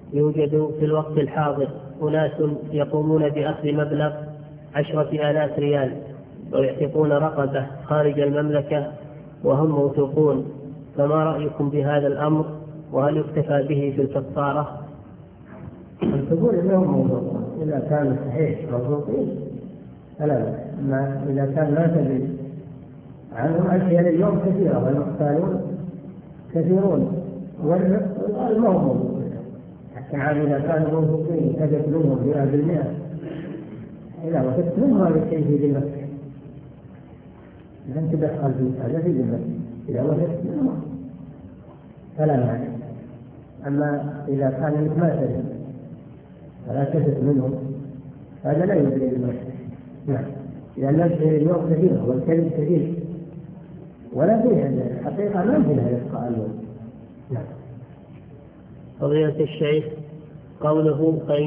يوجد في الوقت الحاضر أناس يقومون بأخذ مبلغ 10,000 ريال ويعتقون رقبة خارج المملكة وهم موثوقون، فما رأيكم بهذا الأمر؟ وهل يكتفى به في الكفارة؟ تقول إنهم موثوقون، إذا كان صحيح موثوقين فلا بأس، أما إذا كان ما تدري عنهم أشياء اليوم كثيرة والمختالون كثيرون والموضوع حتى إذا كانوا موثوقين تجد منهم 100%، إذا وجدت منهم هذا الشيء في ذمتك لن تدخل في هذا في ذمتك، إذا وجدت منهم فلا مانع. أما إذا كان لك ما تدري فلا تجد منهم هذا لا يدري ذمتك. نعم، لأن الشيء اليوم كثير والكذب كثير ولا فيها الحقيقة ما فيها يبقى اليوم. نعم. فضيلة الشيخ، قوله